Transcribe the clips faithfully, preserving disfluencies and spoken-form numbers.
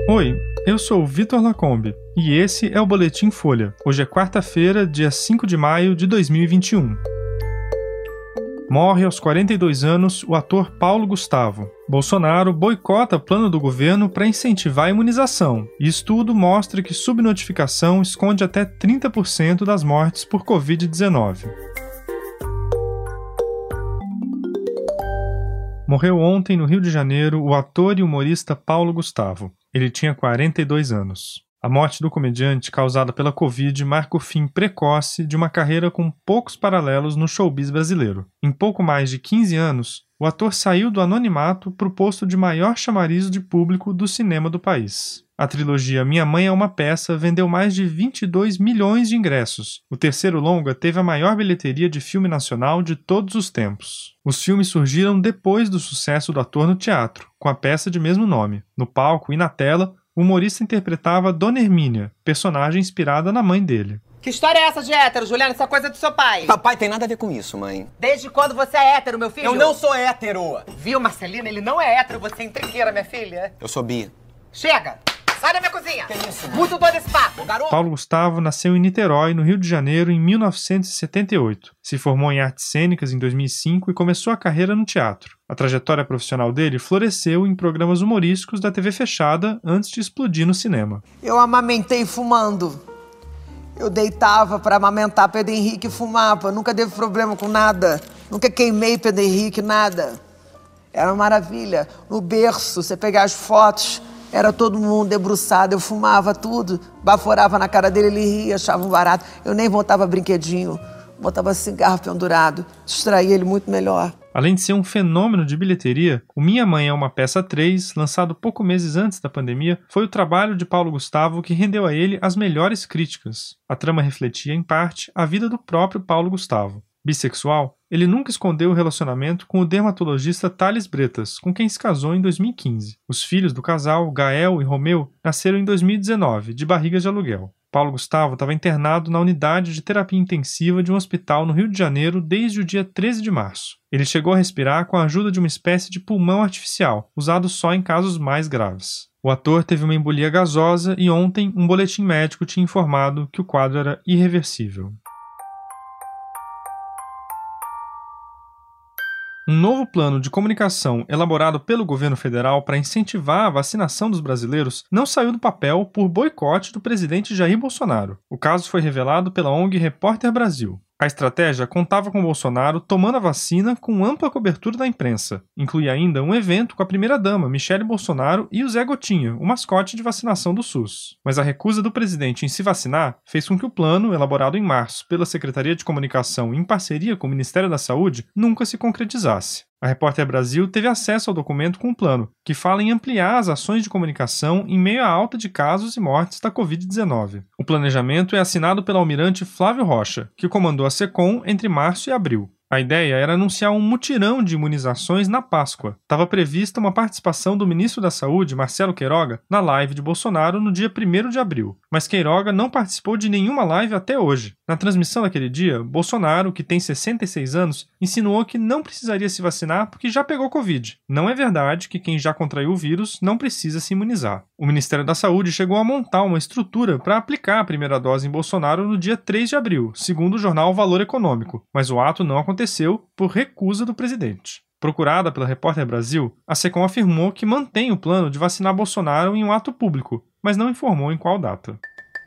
Oi, eu sou o Vitor Lacombe e esse é o Boletim Folha. Hoje é quarta-feira, dia cinco de maio de dois mil e vinte e um. Morre aos quarenta e dois anos o ator Paulo Gustavo. Bolsonaro boicota plano do governo para incentivar a imunização, e estudo mostra que subnotificação esconde até trinta por cento das mortes por covid dezenove. Morreu ontem, no Rio de Janeiro, o ator e humorista Paulo Gustavo. Ele tinha quarenta e dois anos. A morte do comediante causada pela Covid marca o fim precoce de uma carreira com poucos paralelos no showbiz brasileiro. Em pouco mais de quinze anos, o ator saiu do anonimato para o posto de maior chamariz de público do cinema do país. A trilogia Minha Mãe é uma Peça vendeu mais de vinte e dois milhões de ingressos. O terceiro longa teve a maior bilheteria de filme nacional de todos os tempos. Os filmes surgiram depois do sucesso do ator no teatro, com a peça de mesmo nome. No palco e na tela, o humorista interpretava Dona Hermínia, personagem inspirada na mãe dele. Que história é essa de hétero, Juliana? Isso é coisa do seu pai. Papai tem nada a ver com isso, mãe. Desde quando você é hétero, meu filho? Eu não sou hétero. Viu, Marcelina? Ele não é hétero, você é intriqueira, minha filha. Eu sou bi. Chega! Sai da minha cozinha! Que isso, mãe? Muito doido esse papo, garoto! Paulo Gustavo nasceu em Niterói, no Rio de Janeiro, em mil novecentos e setenta e oito. Se formou em artes cênicas em dois mil e cinco e começou a carreira no teatro. A trajetória profissional dele floresceu em programas humorísticos da T V fechada antes de explodir no cinema. Eu amamentei fumando. Eu deitava para amamentar Pedro Henrique e fumava. Nunca teve problema com nada. Nunca queimei Pedro Henrique, nada. Era uma maravilha. No berço, você pegar as fotos, era todo mundo debruçado. Eu fumava tudo, baforava na cara dele, ele ria, achava um barato. Eu nem botava brinquedinho, botava cigarro pendurado. Distraía ele muito melhor. Além de ser um fenômeno de bilheteria, o Minha Mãe é uma Peça três, lançado pouco meses antes da pandemia, foi o trabalho de Paulo Gustavo que rendeu a ele as melhores críticas. A trama refletia, em parte, a vida do próprio Paulo Gustavo. Bissexual, ele nunca escondeu o relacionamento com o dermatologista Thales Bretas, com quem se casou em dois mil e quinze. Os filhos do casal, Gael e Romeu, nasceram em dois mil e dezenove, de barriga de aluguel. Paulo Gustavo estava internado na unidade de terapia intensiva de um hospital no Rio de Janeiro desde o dia treze de março. Ele chegou a respirar com a ajuda de uma espécie de pulmão artificial, usado só em casos mais graves. O ator teve uma embolia gasosa e ontem um boletim médico tinha informado que o quadro era irreversível. Um novo plano de comunicação elaborado pelo governo federal para incentivar a vacinação dos brasileiros não saiu do papel por boicote do presidente Jair Bolsonaro. O caso foi revelado pela O N G Repórter Brasil. A estratégia contava com Bolsonaro tomando a vacina com ampla cobertura da imprensa. Incluía ainda um evento com a primeira-dama, Michele Bolsonaro, e o Zé Gotinha, o mascote de vacinação do SUS. Mas a recusa do presidente em se vacinar fez com que o plano, elaborado em março pela Secretaria de Comunicação em parceria com o Ministério da Saúde, nunca se concretizasse. A Repórter Brasil teve acesso ao documento com um plano, que fala em ampliar as ações de comunicação em meio à alta de casos e mortes da covid dezenove. O planejamento é assinado pelo almirante Flávio Rocha, que comandou a SECOM entre março e abril. A ideia era anunciar um mutirão de imunizações na Páscoa. Estava prevista uma participação do ministro da Saúde, Marcelo Queiroga, na live de Bolsonaro no dia primeiro de abril. Mas Queiroga não participou de nenhuma live até hoje. Na transmissão daquele dia, Bolsonaro, que tem sessenta e seis anos, insinuou que não precisaria se vacinar porque já pegou Covid. Não é verdade que quem já contraiu o vírus não precisa se imunizar. O Ministério da Saúde chegou a montar uma estrutura para aplicar a primeira dose em Bolsonaro no dia três de abril, segundo o jornal Valor Econômico, mas o ato não aconteceu. aconteceu por recusa do presidente. Procurada pela Repórter Brasil, a SECOM afirmou que mantém o plano de vacinar Bolsonaro em um ato público, mas não informou em qual data.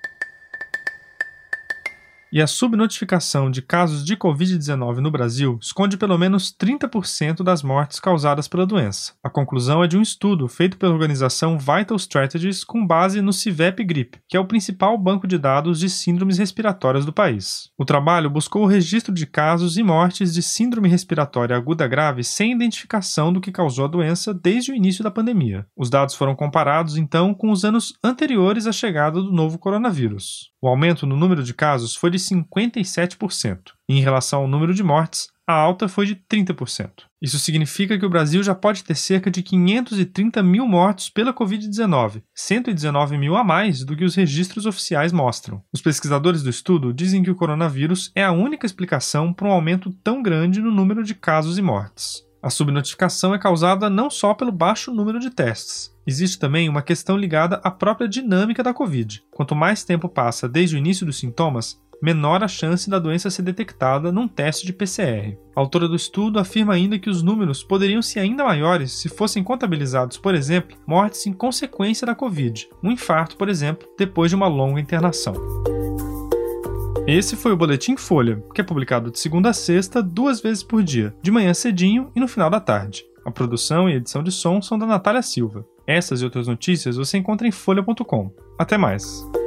E a subnotificação de casos de covid dezenove no Brasil esconde pelo menos trinta por cento das mortes causadas pela doença. A conclusão é de um estudo feito pela organização Vital Strategies com base no CIVEP-Grip, que é o principal banco de dados de síndromes respiratórias do país. O trabalho buscou o registro de casos e mortes de síndrome respiratória aguda grave sem identificação do que causou a doença desde o início da pandemia. Os dados foram comparados, então, com os anos anteriores à chegada do novo coronavírus. O aumento no número de casos foi de cinquenta e sete por cento. E em relação ao número de mortes, a alta foi de trinta por cento. Isso significa que o Brasil já pode ter cerca de quinhentos e trinta mil mortos pela covid dezenove, cento e dezenove mil a mais do que os registros oficiais mostram. Os pesquisadores do estudo dizem que o coronavírus é a única explicação para um aumento tão grande no número de casos e mortes. A subnotificação é causada não só pelo baixo número de testes. Existe também uma questão ligada à própria dinâmica da Covid. Quanto mais tempo passa desde o início dos sintomas, menor a chance da doença ser detectada num teste de P C R. A autora do estudo afirma ainda que os números poderiam ser ainda maiores se fossem contabilizados, por exemplo, mortes em consequência da Covid, um infarto, por exemplo, depois de uma longa internação. Esse foi o Boletim Folha, que é publicado de segunda a sexta, duas vezes por dia, de manhã cedinho e no final da tarde. A produção e edição de som são da Natália Silva. Essas e outras notícias você encontra em folha ponto com. Até mais!